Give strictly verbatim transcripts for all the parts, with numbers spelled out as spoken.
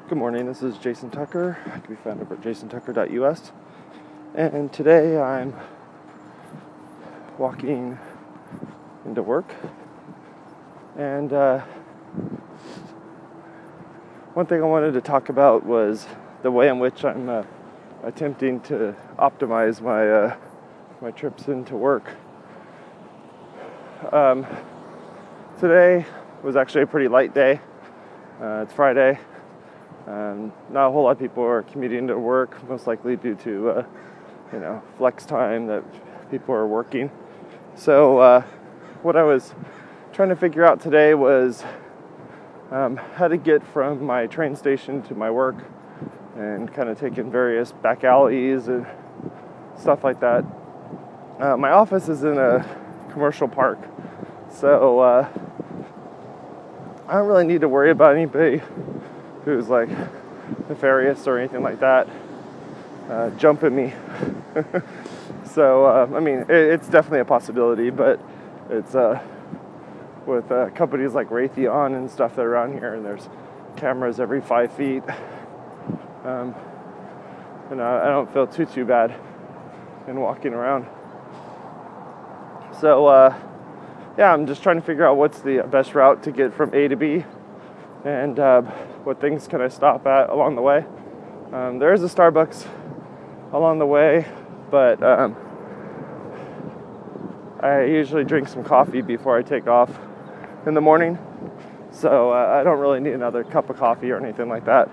Good morning, this is Jason Tucker. I can be found over at jason tucker dot u s. And today I'm walking into work. And uh, one thing I wanted to talk about was the way in which I'm uh, attempting to optimize my uh, my trips into work. Um, today was actually a pretty light day. Uh, it's Friday. Um, not a whole lot of people are commuting to work, most likely due to, uh, you know, flex time that people are working. So uh, what I was trying to figure out today was um, how to get from my train station to my work, and kind of taking various back alleys and stuff like that. Uh, my office is in a commercial park, so uh, I don't really need to worry about anybody who's like nefarious or anything like that uh, jumping me. So uh, I mean, it, it's definitely a possibility, but it's uh, with uh, companies like Raytheon and stuff that are around here, and there's cameras every five feet. Um, and I, I don't feel too too bad in walking around. So uh, yeah, I'm just trying to figure out what's the best route to get from A to B, and uh, what things can I stop at along the way. Um, there is a Starbucks along the way, but um, I usually drink some coffee before I take off in the morning, so uh, I don't really need another cup of coffee or anything like that.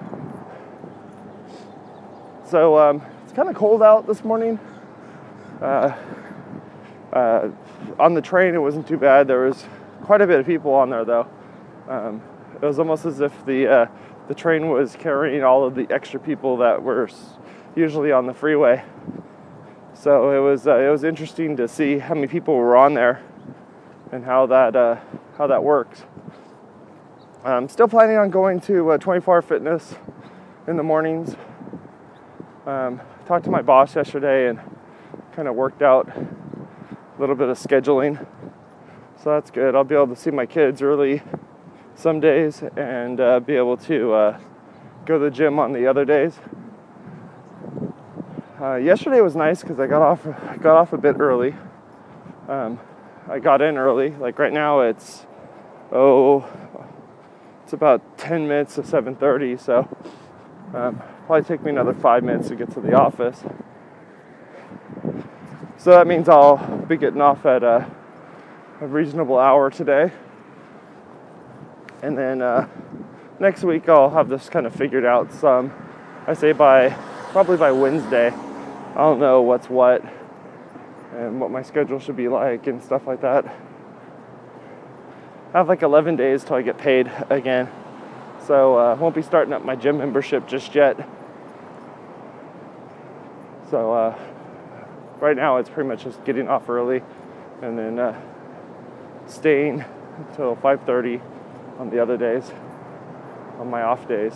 So um, it's kind of cold out this morning. Uh, uh, on the train, it wasn't too bad. There was quite a bit of people on there, though. Um, it was almost as if the uh, the train was carrying all of the extra people that were usually on the freeway. So it was uh, it was interesting to see how many people were on there and how that uh, how that works. I'm still planning on going to uh, twenty-four hour fitness in the mornings. Um, talked to my boss yesterday and kind of worked out a little bit of scheduling, so that's good. I'll be able to see my kids early some days and uh, be able to uh, go to the gym on the other days. Uh, yesterday was nice because I got off I got off a bit early. Um, I got in early. Like right now, it's oh, it's about ten minutes to seven thirty. So um, probably take me another five minutes to get to the office. So that means I'll be getting off at a, a reasonable hour today. And then uh, next week I'll have this kind of figured out some. I say by, probably by Wednesday, I'll know what's what and what my schedule should be like and stuff like that. I have like eleven days till I get paid again. So I uh, won't be starting up my gym membership just yet. So uh, right now it's pretty much just getting off early and then uh, staying until five thirty on the other days, on my off days.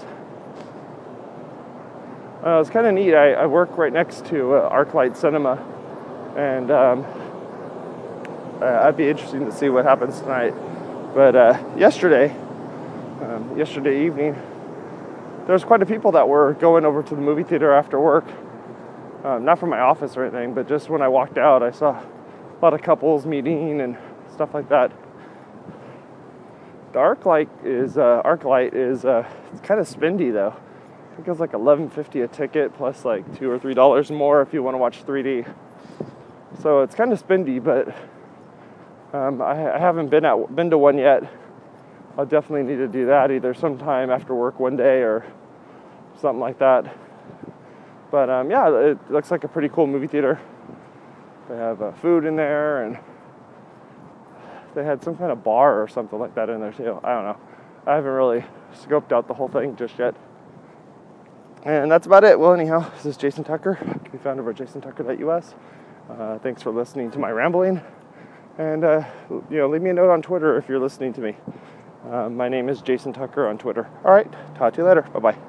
Uh, it's kind of neat. I, I work right next to uh, ArcLight Cinema, and um, uh, I'd be interested to see what happens tonight. But uh, yesterday, um, yesterday evening, there was quite a people that were going over to the movie theater after work. Um, not from my office or anything, but just when I walked out, I saw a lot of couples meeting and stuff like that. The ArcLight is uh, ArcLight is uh, it's kind of spendy though. I think it's like eleven fifty a ticket plus like two or three dollars more if you want to watch three D. So it's kind of spendy, but um, I, I haven't been at been to one yet. I'll definitely need to do that either sometime after work one day or something like that. But um, yeah, it looks like a pretty cool movie theater. They have uh, food in there, and they had some kind of bar or something like that in there too. I don't know. I haven't really scoped out the whole thing just yet. And that's about it. Well, anyhow, this is Jason Tucker. I can be found over at jason tucker dot u s. Uh, thanks for listening to my rambling. And, uh, you know, leave me a note on Twitter if you're listening to me. Uh, my name is Jason Tucker on Twitter. All right. Talk to you later. Bye-bye.